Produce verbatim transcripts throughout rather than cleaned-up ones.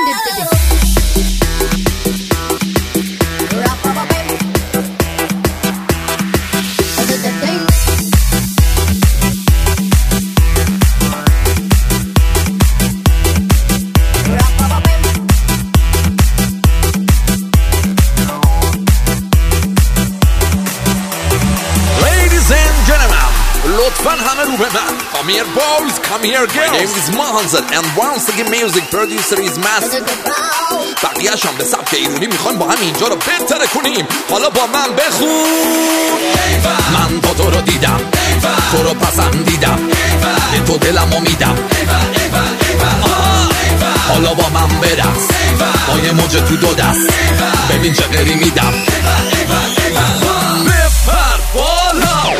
Come here boys, come here girls. My name is Mahanzad and once again music producer is Master. بقیه‌ش هم به سبک ایرونی میخوان با هم اینجا رو بهتر کنیم. حالا با من بخون. من با تو رو دیدم، تو رو پسندیدم، به تو دلمو میدم. حالا با من برقص، با یه موج تو دو دست، ببین چه غری میدم. بپر بالا.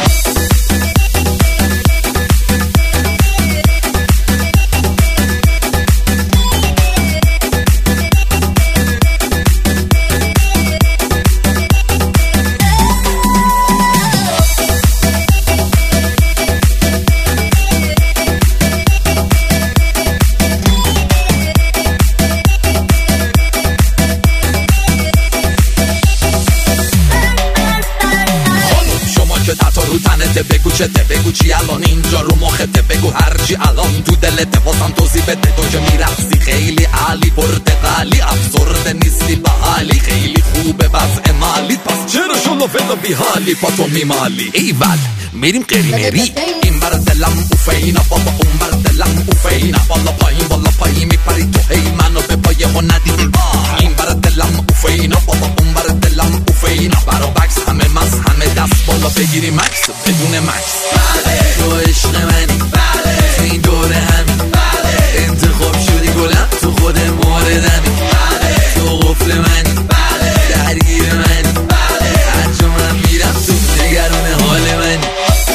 بگو چته، بگو چی الان اینجا رو مخته، بگو هرچی الان تو دلته، واسم توضیح بده. تو که میرقصی خیلی عالی، پرتقالی، افسرده نیستی به حالی، خیلی خوبه وضع مالی، پس چرا شلو فلو بی حالی پا تو میمالی؟ ایول میریم قرینری، این بر دلم اوفینا، بابا اون بر دلم اوفینا، بالا پایین بالا پایین میپری تو، هی منو به پای خون ندیدی. این بر دلم اوفینا، بابا اون بر دلم اوفینا، برا بکس همه مز همه دست بالا بگیری مکس بدون مکس. بله تو عشق منی، بله تو این دوره همین، بله انتخاب شدی گلم تو خود موردمی، بله تو قفل منی، بله درگیر منی، بله هر جا من میرم تو نگران حال منی.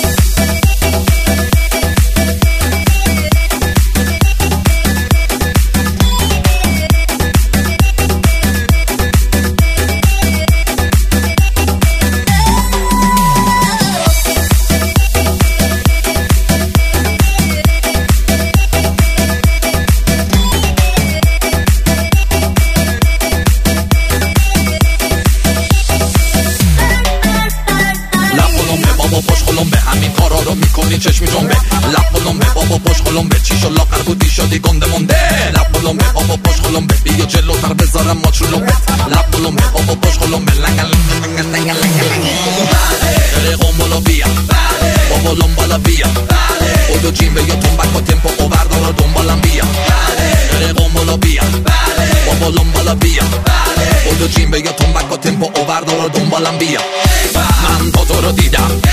چشمی جنبه لب بلنبه بابا پشت قلنبه، چی شو لاغر بودی شدی گنده مونده. لب بلنبه بابا پشت قلنبه، بیا جلوتر بذارم ماچ رو لنبه. لب بلنبه بابا پشت قلنبه، لنگا لنگا لنگا لنگا قنبالا بیا، بابا لنبالا بیا، خودو جیمبه یا تنبک و تمپو اووردارا دنبالم بیا. قنبالا بیا، بابا لنبالا بیا، خودو جیمبه یا تنبک و تمپو اووردارا دنبالم بیا. من با تو رو دیدم،